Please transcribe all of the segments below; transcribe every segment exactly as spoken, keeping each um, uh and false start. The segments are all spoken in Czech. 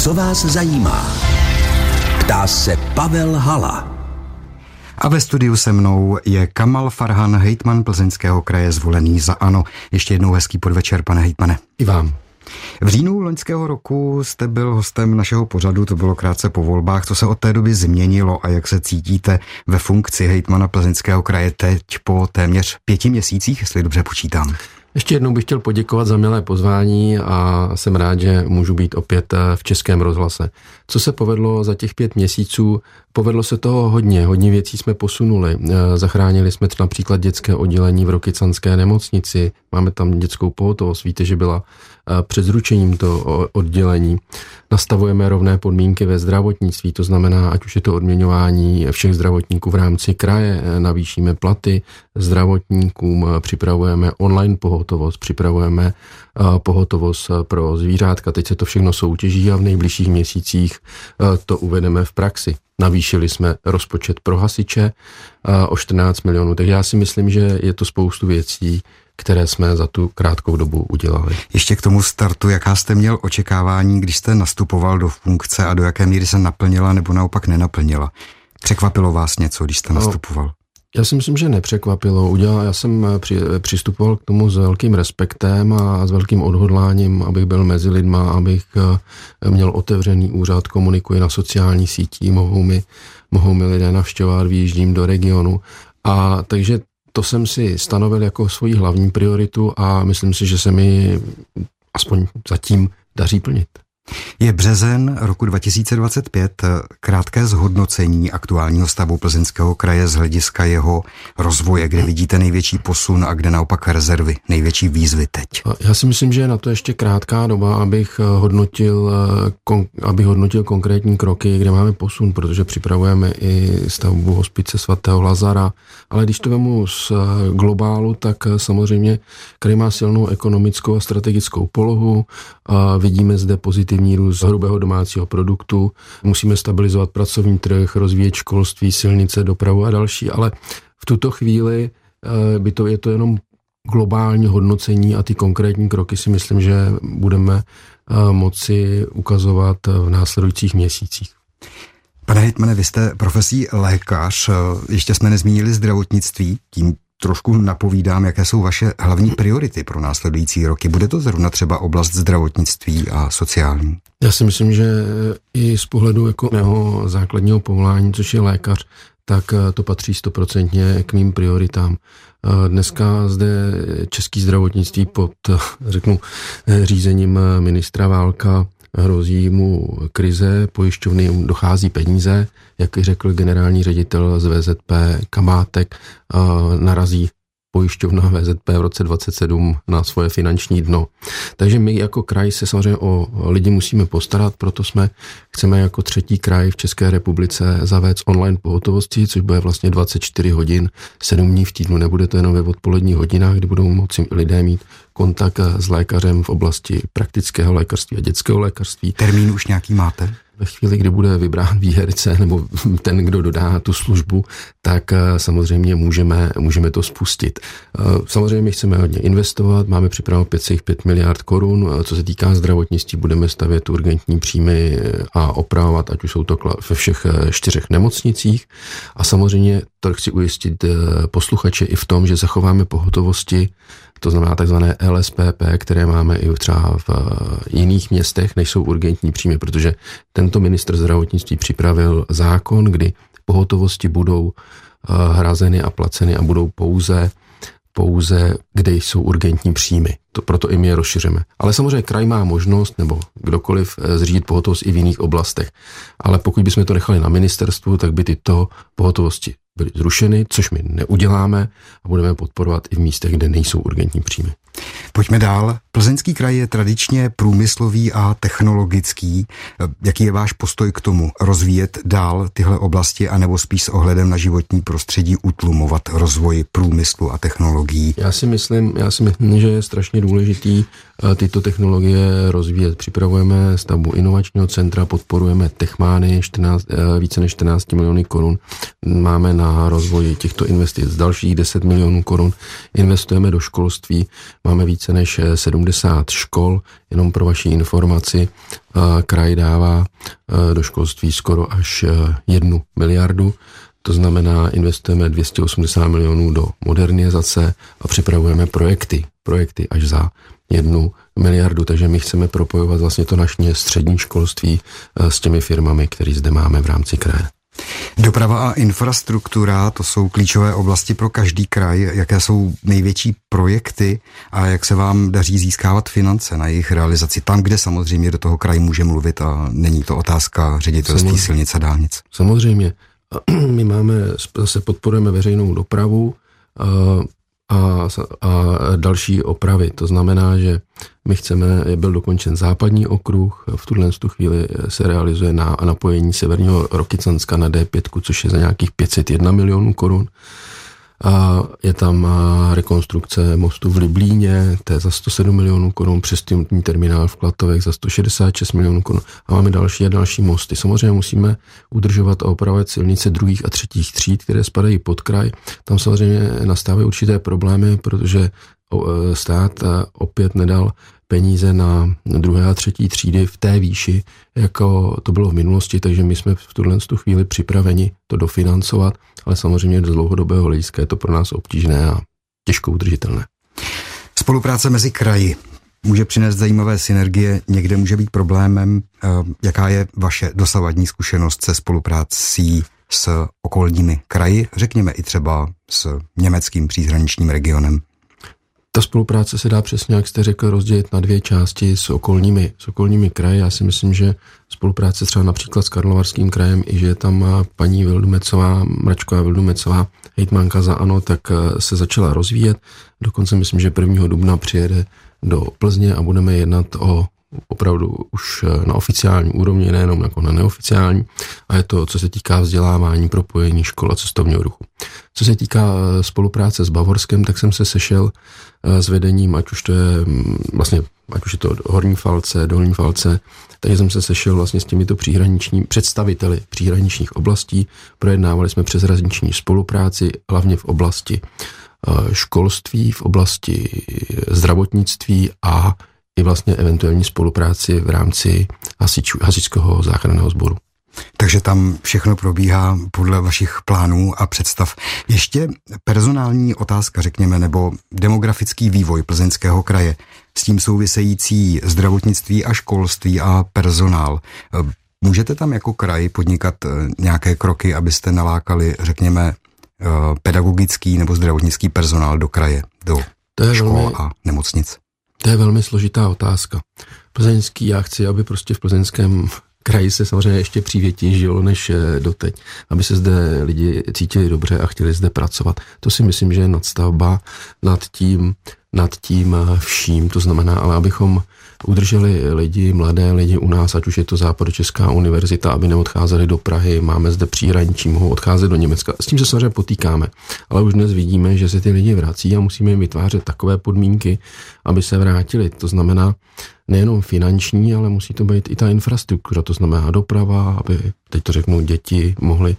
Co vás zajímá? Ptá se Pavel Hala. A ve studiu se mnou je Kamal Farhan, hejtman Plzeňského kraje zvolený za ANO. Ještě jednou hezký podvečer, pane hejtmane. I vám. V říjnu loňského roku jste byl hostem našeho pořadu, to bylo krátce po volbách. Co se od té doby změnilo a jak se cítíte ve funkci hejtmana Plzeňského kraje teď po téměř pěti měsících, jestli dobře počítám? Ještě jednou bych chtěl poděkovat za milé pozvání a jsem rád, že můžu být opět v Českém rozhlase. Co se povedlo za těch pět měsíců? Povedlo se toho hodně, hodně věcí jsme posunuli. Zachránili jsme například dětské oddělení v Rokycanské nemocnici, máme tam dětskou pohotovost, víte, že byla před zručením to oddělení. Nastavujeme rovné podmínky ve zdravotnictví, to znamená, ať už je to odměňování všech zdravotníků v rámci kraje, navýšíme platy zdravotníkům, připravujeme online pohotovost, připravujeme pohotovost pro zvířátka, teď se to všechno soutěží a v nejbližších měsících to uvedeme v praxi. Navýšili jsme rozpočet pro hasiče o čtrnáct milionů, tak já si myslím, že je to spoustu věcí, které jsme za tu krátkou dobu udělali. Ještě k tomu startu, jaká jste měl očekávání, když jste nastupoval do funkce a do jaké míry se naplnila nebo naopak nenaplnila? Překvapilo vás něco, když jste nastupoval? Já si myslím, že nepřekvapilo. Udělal, já jsem při, přistupoval k tomu s velkým respektem a s velkým odhodláním, abych byl mezi lidma, abych měl otevřený úřad, komunikuji na sociální sítí, mohou mi, mohou mi lidé navštěvovat, vyjíždím do regionu. A takže to jsem si stanovil jako svoji hlavní prioritu a myslím si, že se mi aspoň zatím daří plnit. Je březen roku dva tisíce dvacet pět, krátké zhodnocení aktuálního stavu Plzeňského kraje z hlediska jeho rozvoje, kde vidíte největší posun a kde naopak rezervy, největší výzvy teď. Já si myslím, že je na to ještě krátká doba, abych hodnotil, abych hodnotil konkrétní kroky, kde máme posun, protože připravujeme i stavbu hospice svatého Lazara, ale když to vemu z globálu, tak samozřejmě kraj má silnou ekonomickou a strategickou polohu, a vidíme zde pozitivní růst hrubého domácího produktu, musíme stabilizovat pracovní trh, rozvíjet školství, silnice, dopravu a další, ale v tuto chvíli by to, je to jenom globální hodnocení a ty konkrétní kroky si myslím, že budeme moci ukazovat v následujících měsících. Pane hejtmane, vy jste profesí lékař, ještě jsme nezmínili zdravotnictví, tím trošku napovídám, jaké jsou vaše hlavní priority pro následující roky. Bude to zrovna třeba oblast zdravotnictví a sociální? Já si myslím, že i z pohledu jako mého základního povolání, což je lékař, tak to patří stoprocentně k mým prioritám. Dneska zde český zdravotnictví pod, řeknu, řízením ministra Válka hrozí mu krize, pojišťovny dochází peníze, jak řekl generální ředitel z V Z P Kamátek, narazí pojišťovna V Z P v roce dvacet sedm na svoje finanční dno. Takže my jako kraj se samozřejmě o lidi musíme postarat, proto jsme chceme jako třetí kraj v České republice zavést online pohotovosti, což bude vlastně dvacet čtyři hodin, sedm dní v týdnu. Nebude to jenom ve odpoledních hodinách, kdy budou moci lidé mít kontakt s lékařem v oblasti praktického lékařství a dětského lékařství. Termín už nějaký máte? Ve chvíli, kdy bude vybrán výherce nebo ten, kdo dodá tu službu, tak samozřejmě můžeme, můžeme to spustit. Samozřejmě my chceme hodně investovat, máme připraveno pět celá pět miliard korun, co se týká zdravotnictví, budeme stavět urgentní příjmy a opravovat, ať už jsou to ve všech čtyřech nemocnicích. A samozřejmě to chci ujistit posluchače i v tom, že zachováme pohotovosti, to znamená takzvané L S P P, které máme i třeba v jiných městech, než jsou urgentní příjmy, protože tento ministr zdravotnictví připravil zákon, kdy pohotovosti budou hrazeny a placeny a budou pouze, pouze kde jsou urgentní příjmy. To, proto i my je rozšiřujeme. Ale samozřejmě kraj má možnost, nebo kdokoliv, zřídit pohotovost i v jiných oblastech. Ale pokud bychom to nechali na ministerstvu, tak by tyto pohotovosti byly zrušeny, což my neuděláme a budeme podporovat i v místech, kde nejsou urgentní příjmy. Pojďme dál. Plzeňský kraj je tradičně průmyslový a technologický. Jaký je váš postoj k tomu? Rozvíjet dál tyhle oblasti anebo spíš s ohledem na životní prostředí utlumovat rozvoj průmyslu a technologií? Já si myslím, já si myslím, že je strašně důležitý tyto technologie rozvíjet. Připravujeme stavbu inovačního centra, podporujeme Techmány, čtrnáct, více než čtrnáct milionů korun. Máme na rozvoj těchto investic. Dalších deset milionů korun investujeme do školství. Máme více než sedmdesát škol. Jenom pro vaši informaci, kraj dává do školství skoro až jednu miliardu. To znamená, investujeme dvě stě osmdesát milionů do modernizace a připravujeme projekty, projekty až za jednu miliardu, takže my chceme propojovat vlastně to naše střední školství s těmi firmami, které zde máme v rámci kraje. Doprava a infrastruktura, to jsou klíčové oblasti pro každý kraj. Jaké jsou největší projekty a jak se vám daří získávat finance na jejich realizaci? Tam, kde samozřejmě do toho kraj může mluvit a není to otázka ředitelství silnic a dálnic. Samozřejmě. My máme, zase podporujeme veřejnou dopravu a, a, a další opravy. To znamená, že my chceme, byl dokončen západní okruh, v tuhle chvíli se realizuje na napojení severního Rokycanska na dé pět, což je za nějakých pět set jedna milionů korun. A je tam rekonstrukce mostu v Liblíně, to je za sto sedm milionů korun, přestímní terminál v Klatovech za sto šedesát šest milionů korun a máme další a další mosty. Samozřejmě musíme udržovat a opravovat silnice druhých a třetích tříd, které spadají pod kraj. Tam samozřejmě nastávají určité problémy, protože stát opět nedal peníze na druhé a třetí třídy v té výši, jako to bylo v minulosti, takže my jsme v tuhle chvíli připraveni to dofinancovat, ale samozřejmě do dlouhodobého hlediska je to pro nás obtížné a těžko udržitelné. Spolupráce mezi kraji může přinést zajímavé synergie, někde může být problémem. Jaká je vaše dosavadní zkušenost se spoluprací s okolními kraji, řekněme i třeba s německým příhraničním regionem? Ta spolupráce se dá přesně, jak jste řekl, rozdělit na dvě části s okolními, s okolními kraji. Já si myslím, že spolupráce třeba například s Karlovarským krajem, i že je tam paní Vildumecová, Mračková Vildumecová, hejtmanka za ANO, tak se začala rozvíjet. Dokonce myslím, že prvního dubna přijede do Plzně a budeme jednat o opravdu už na oficiální úrovni, nejenom jako na neoficiální, a je to, co se týká vzdělávání, propojení škol a cestovního ruchu. Co se týká spolupráce s Bavorskem, tak jsem se sešel s vedením, ať už to je vlastně, ať už je to Horní Falce, Dolní Falce, takže jsem se sešel vlastně s těmito příhraničními představiteli příhraničních oblastí, projednávali jsme přeshraniční spolupráci, hlavně v oblasti školství, v oblasti zdravotnictví a i vlastně eventuální spolupráci v rámci hasičů, hasičského záchranného sboru. Takže tam všechno probíhá podle vašich plánů a představ. Ještě personální otázka, řekněme, nebo demografický vývoj Plzeňského kraje, s tím související zdravotnictví a školství a personál. Můžete tam jako kraj podnikat nějaké kroky, abyste nalákali, řekněme, pedagogický nebo zdravotnický personál do kraje, do škol velmi... a nemocnic? To je velmi složitá otázka. Plzeňský, já chci, aby prostě v Plzeňském kraji se samozřejmě ještě přívětěji žilo než doteď, aby se zde lidi cítili dobře a chtěli zde pracovat. To si myslím, že je nadstavba nad tím, nad tím vším, to znamená, ale abychom udrželi lidi, mladé lidi u nás, ať už je to Západočeská univerzita, aby neodcházeli do Prahy, máme zde příhraničí, mohou odcházet do Německa. S tím se samozřejmě potýkáme, ale už dnes vidíme, že se ty lidi vrací a musíme jim vytvářet takové podmínky, aby se vrátili. To znamená nejenom finanční, ale musí to být i ta infrastruktura, to znamená doprava, aby, teď to řeknu, děti mohly,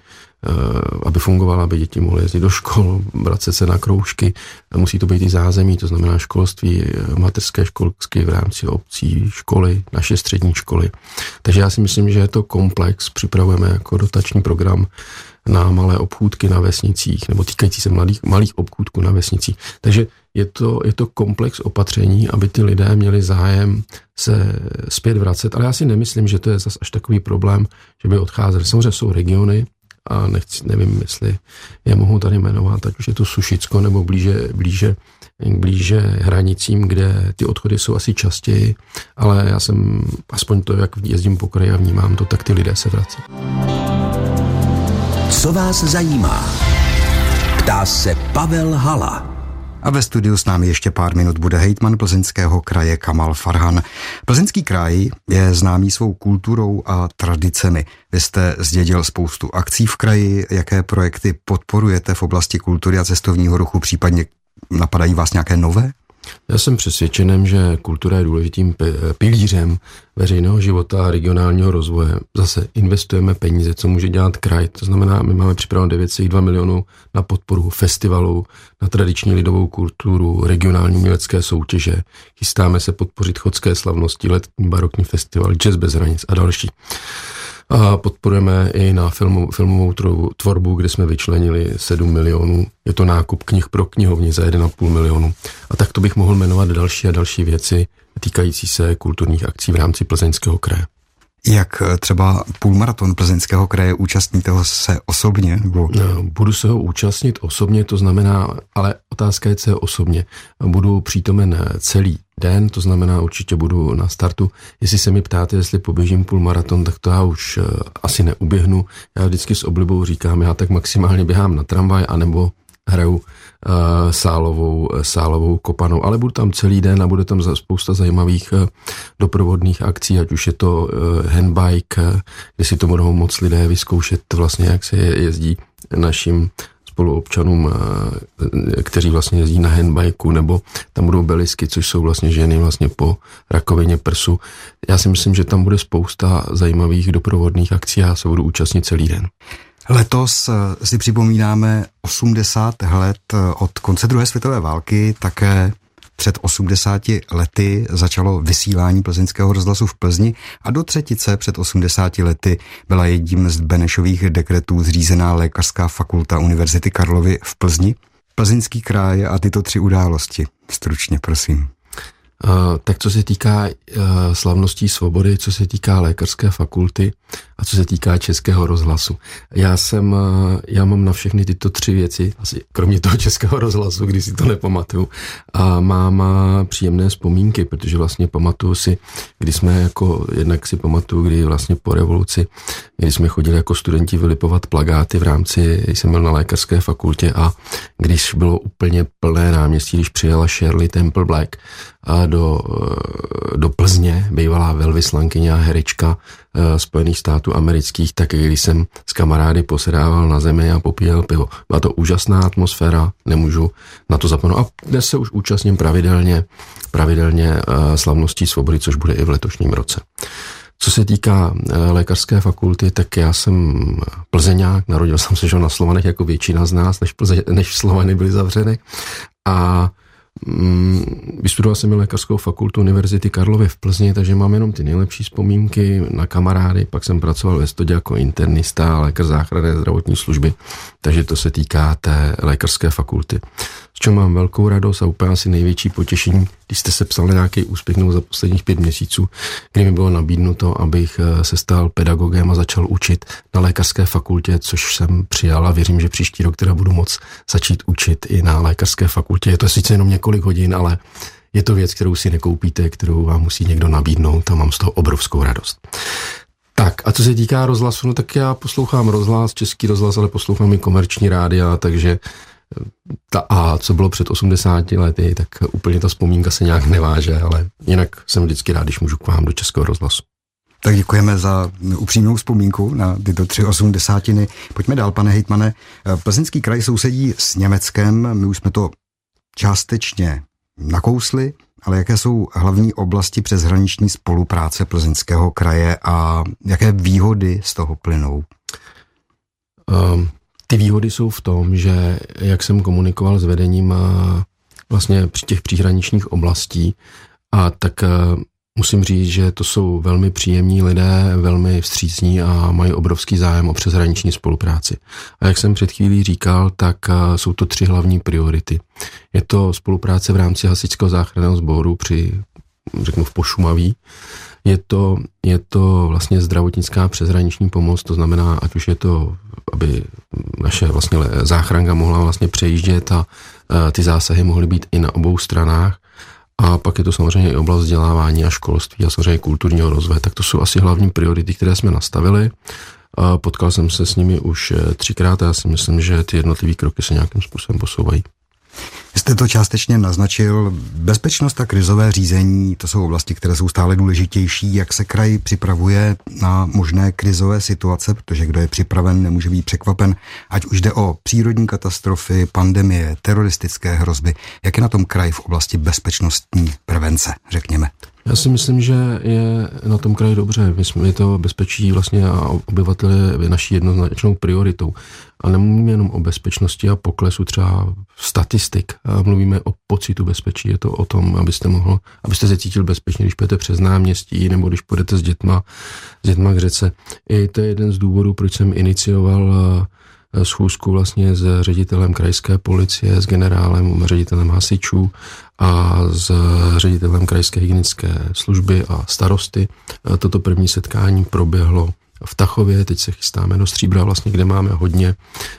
aby fungovala, aby děti mohly jezdit do škol, vracet se na kroužky. Musí to být i zázemí, to znamená školství, mateřské školky v rámci obcí, školy, naše střední školy. Takže já si myslím, že je to komplex, připravujeme jako dotační program na malé obchůdky na vesnicích, nebo týkající se malých, malých obchůdků na vesnicích. Takže je to, je to komplex opatření, aby ty lidé měli zájem se zpět vracet, ale já si nemyslím, že to je zas až takový problém, že by odcházeli. Samozřejmě jsou regiony, a nechci, nevím, jestli je mohu tady jmenovat, ať už je to Sušicko nebo blíže, blíže, blíže hranicím, kde ty odchody jsou asi častěji, ale já jsem, aspoň to, jak jezdím po kraji a vnímám to, tak ty lidé se vrací. Co vás zajímá? Ptá se Pavel Hala. A ve studiu s námi ještě pár minut bude hejtman Plzeňského kraje Kamal Farhan. Plzeňský kraj je známý svou kulturou a tradicemi. Vy jste zdědil spoustu akcí v kraji. Jaké projekty podporujete v oblasti kultury a cestovního ruchu? Případně napadají vás nějaké nové? Já jsem přesvědčenem, že kultura je důležitým pilířem veřejného života a regionálního rozvoje. Zase investujeme peníze, co může dělat kraj. To znamená, my máme připraveno devět celá dva milionu na podporu festivalů, na tradiční lidovou kulturu, regionální umělecké soutěže. Chystáme se podpořit chodské slavnosti, letní barokní festival, jazz bez hranic a další. A podporujeme i na filmu, filmovou tvorbu, kde jsme vyčlenili sedm milionů. Je to nákup knih pro knihovny za jeden a půl milionu. A tak to bych mohl jmenovat další a další věci týkající se kulturních akcí v rámci Plzeňského kraje. Jak třeba půlmaraton Plzeňského kraje, účastníte ho se osobně? Nebo... No, budu se ho účastnit osobně, to znamená, ale otázka je, co je osobně. Budu přítomen celý den, to znamená, určitě budu na startu. Jestli se mi ptáte, jestli poběžím půlmaraton, tak to já už uh, asi neuběhnu. Já vždycky s oblibou říkám, já tak maximálně běhám na tramvaj, anebo hraju uh, sálovou, sálovou kopanou, ale budu tam celý den a bude tam za spousta zajímavých uh, doprovodných akcí, ať už je to uh, handbike, uh, kde si to budou moc lidé vyzkoušet vlastně, jak se jezdí našim spoluobčanům, uh, kteří vlastně jezdí na handbajku, nebo tam budou belisky, což jsou vlastně ženy vlastně po rakovině prsu. Já si myslím, že tam bude spousta zajímavých doprovodných akcí a já se budu účastnit celý den. Letos si připomínáme osmdesát let od konce druhé světové války, také před osmdesáti lety začalo vysílání Plzeňského rozhlasu v Plzni a do třetice před osmdesáti lety byla jedním z Benešových dekretů zřízená Lékařská fakulta Univerzity Karlovy v Plzni. Plzeňský kraj a tyto tři události. Stručně, prosím. Uh, tak co se týká uh, slavností svobody, co se týká lékařské fakulty a co se týká Českého rozhlasu. Já jsem, uh, já mám na všechny tyto tři věci, asi kromě toho Českého rozhlasu, když si to nepamatuju, a mám uh, příjemné vzpomínky, protože vlastně pamatuju si, když jsme jako, jednak si pamatuju, kdy vlastně po revoluci, kdy jsme chodili jako studenti vylipovat plakáty v rámci, když jsem byl na lékařské fakultě a když bylo úplně plné náměstí, když přijela Shirley Temple Black a do, do Plzně, bývalá velvyslankyně a herečka Spojených států amerických, tak když jsem s kamarády posedával na zemi a popíjel pivo. Byla to úžasná atmosféra, nemůžu na to zapomenout. A dnes se už účastním pravidelně, pravidelně slavností svobody, což bude i v letošním roce. Co se týká lékařské fakulty, tak já jsem Plzeňák, narodil jsem se na Slovanech jako většina z nás, než, Plze, než Slovany byly zavřeny. A vystudoval jsem lékařskou fakultu Univerzity Karlovy v Plzni, takže mám jenom ty nejlepší vzpomínky na kamarády, pak jsem pracoval ve Stodě jako internista, lékař záchranné zdravotní služby, takže to se týká té lékařské fakulty. S čím mám velkou radost a úplně asi největší potěšení, když jste se psal nějaký úspěch za posledních pět měsíců, kdy mi bylo nabídnuto, abych se stal pedagogem a začal učit na lékařské fakultě, což jsem přijal a věřím, že příští rok teda budu moct začít učit i na lékařské fakultě. Je to sice jenom několik hodin, ale je to věc, kterou si nekoupíte, kterou vám musí někdo nabídnout a mám z toho obrovskou radost. Tak a co se týká rozhlasu, no tak já poslouchám rozhlas, Český rozhlas, ale poslouchám i komerční rádia, takže ta, a co bylo před osmdesáti lety, tak úplně ta vzpomínka se nějak neváže, ale jinak jsem vždycky rád, když můžu k vám do Českého rozhlasu. Tak děkujeme za upřímnou vzpomínku na tyto tři osmdesátiny. Pojďme dál, pane hejtmane. Plzeňský kraj sousedí s Německem, my už jsme to částečně nakousli, ale jaké jsou hlavní oblasti přeshraniční spolupráce Plzeňského kraje a jaké výhody z toho plynou? Um, ty výhody jsou v tom, že jak jsem komunikoval s vedením vlastně při těch příhraničních oblastí, a tak musím říct, že to jsou velmi příjemní lidé, velmi vstřícní a mají obrovský zájem o přeshraniční spolupráci. A jak jsem před chvílí říkal, tak jsou to tři hlavní priority. Je to spolupráce v rámci hasičského záchranného sboru při, řeknu, v Pošumaví. Je to, je to vlastně zdravotnická přeshraniční pomoc, to znamená, ať už je to, aby naše vlastně záchranka mohla vlastně přejíždět a ty zásahy mohly být i na obou stranách. A pak je to samozřejmě i oblast vzdělávání a školství a samozřejmě kulturního rozvoje. Tak to jsou asi hlavní priority, které jsme nastavili. Potkal jsem se s nimi už třikrát a já si myslím, že ty jednotlivé kroky se nějakým způsobem posouvají. Jste to částečně naznačil. Bezpečnost a krizové řízení, to jsou oblasti, které jsou stále důležitější. Jak se kraj připravuje na možné krizové situace, protože kdo je připraven, nemůže být překvapen, ať už jde o přírodní katastrofy, pandemie, teroristické hrozby. Jak je na tom kraj v oblasti bezpečnostní prevence, řekněme? Já si myslím, že je na tom kraji dobře. My jsme to bezpečí vlastně a obyvatele naší jednoznačnou prioritou. A nemluvíme jenom o bezpečnosti a poklesu třeba statistik. A mluvíme o pocitu bezpečí. Je to o tom, abyste mohl, abyste se cítil bezpečně, když půjdete přes náměstí nebo když půjdete s dětma, s dětma k řece. I to je jeden z důvodů, proč jsem inicioval schůzku vlastně s ředitelem krajské policie, s generálem, ředitelem hasičů a s ředitelem krajské hygienické služby a starosty. Toto první setkání proběhlo v Tachově, teď se chystáme do Stříbra, vlastně, kde máme hodně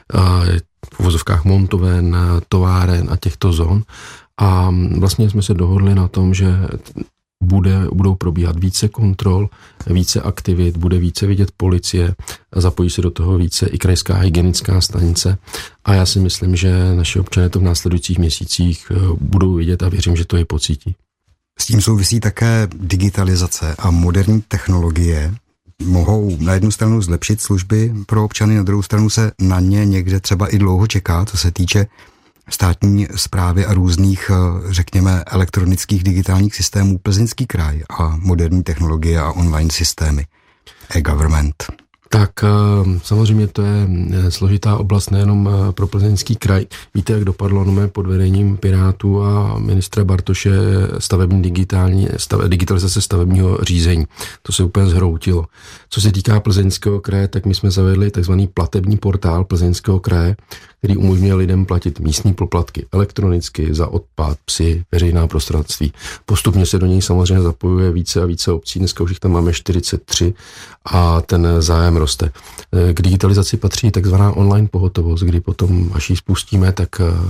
v uvozovkách montoven, továren a těchto zón. A vlastně jsme se dohodli na tom, že Bude, budou probíhat více kontrol, více aktivit, bude více vidět policie, zapojí se do toho více i krajská hygienická stanice a já si myslím, že naši občané to v následujících měsících budou vidět a věřím, že to i pocítí. S tím souvisí také digitalizace a moderní technologie. Mohou na jednu stranu zlepšit služby pro občany, na druhou stranu se na ně někde třeba i dlouho čeká, co se týče státní správy a různých, řekněme, elektronických digitálních systémů. Plzeňský kraj a moderní technologie a online systémy. E-government. Tak samozřejmě to je složitá oblast nejenom pro Plzeňský kraj. Víte, jak dopadlo no, pod vedením Pirátů a ministra Bartoše stavební digitální, stav, digitalizace stavebního řízení. To se úplně zhroutilo. Co se týká Plzeňského kraje, tak my jsme zavedli takzvaný platební portál Plzeňského kraje, který umožňuje lidem platit místní poplatky elektronicky za odpad, psy, veřejná prostranství. Postupně se do něj samozřejmě zapojuje více a více obcí. Dneska už jich tam máme čtyřicet tři a ten zájem roste. K digitalizaci patří takzvaná online pohotovost, kdy potom, až ji spustíme, tak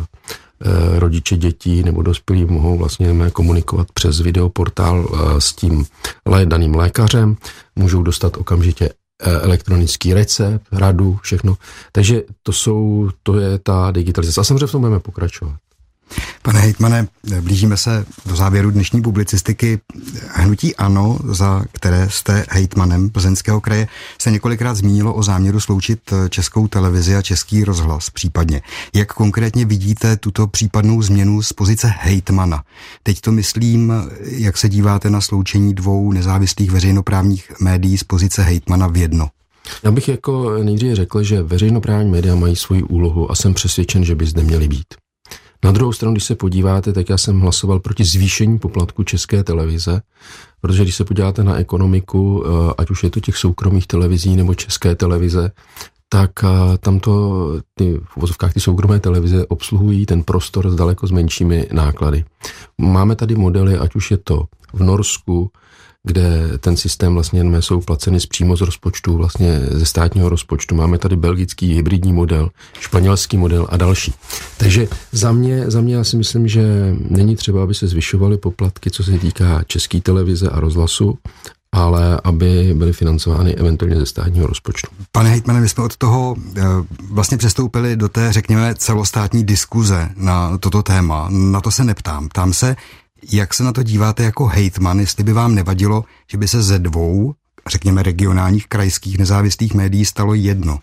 rodiče dětí nebo dospělí mohou vlastně komunikovat přes videoportál s tím daným lékařem, můžou dostat okamžitě elektronický recept, radu, všechno. Takže to jsou, to je ta digitalizace. A samozřejmě v tom budeme pokračovat. Pane hejtmane, blížíme se do závěru dnešní publicistiky. Hnutí ANO, za které jste hejtmanem Plzeňského kraje, se několikrát zmínilo o záměru sloučit Českou televizi a Český rozhlas případně. Jak konkrétně vidíte tuto případnou změnu z pozice hejtmana? Teď to myslím, jak se díváte na sloučení dvou nezávislých veřejnoprávních médií z pozice hejtmana v jedno. Já bych jako nejdříve řekl, že veřejnoprávní média mají svoji úlohu a jsem přesvědčen, že by zde měly být. Na druhou stranu, když se podíváte, tak já jsem hlasoval proti zvýšení poplatku České televize, protože když se podíváte na ekonomiku, ať už je to těch soukromých televizí nebo České televize, tak tam to, ty, v uvozovkách ty soukromé televize obsluhují ten prostor s daleko s menšími náklady. Máme tady modely, ať už je to v Norsku, kde ten systém vlastně jsou placeny přímo z rozpočtu, vlastně ze státního rozpočtu. Máme tady belgický hybridní model, španělský model a další. Takže za mě, za mě já si myslím, že není třeba, aby se zvyšovaly poplatky, co se týká České televize a rozhlasu, ale aby byly financovány eventuálně ze státního rozpočtu. Pane hejtmane, my jsme od toho vlastně přestoupili do té, řekněme, celostátní diskuze na toto téma. Na to se neptám. Ptám se, jak se na to díváte jako hejtman, jestli by vám nevadilo, že by se ze dvou, řekněme, regionálních krajských nezávislých médií stalo jedno?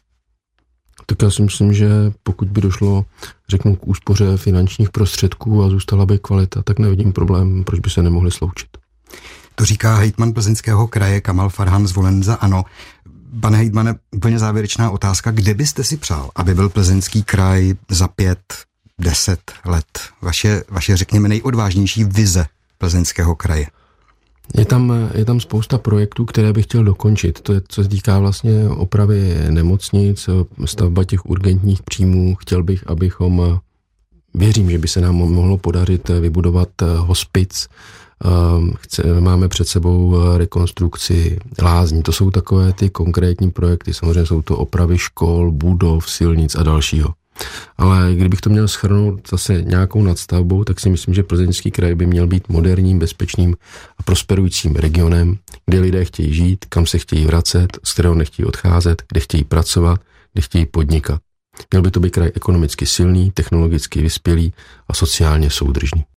Tak já si myslím, že pokud by došlo, řeknu, k úspoře finančních prostředků a zůstala by kvalita, tak nevidím problém, proč by se nemohli sloučit. To říká hejtman Plzeňského kraje Kamal Farhan, zvolen za ANO. Pane hejtmane, úplně závěrečná otázka. Kde byste si přál, aby byl Plzeňský kraj za pět, deset let? Vaše, vaše, řekněme, nejodvážnější vize Plzeňského kraje. Je tam, je tam spousta projektů, které bych chtěl dokončit. To je, co se týká vlastně opravy nemocnic, stavba těch urgentních příjmů. Chtěl bych, abychom, věřím, že by se nám mohlo podařit vybudovat hospic. Chce, máme před sebou rekonstrukci lázní. To jsou takové ty konkrétní projekty. Samozřejmě jsou to opravy škol, budov, silnic a dalšího. Ale kdybych to měl shrnout zase nějakou nadstavbou, tak si myslím, že Plzeňský kraj by měl být moderním, bezpečným a prosperujícím regionem, kde lidé chtějí žít, kam se chtějí vracet, z kterého nechtějí odcházet, kde chtějí pracovat, kde chtějí podnikat. Měl by to být kraj ekonomicky silný, technologicky vyspělý a sociálně soudržný.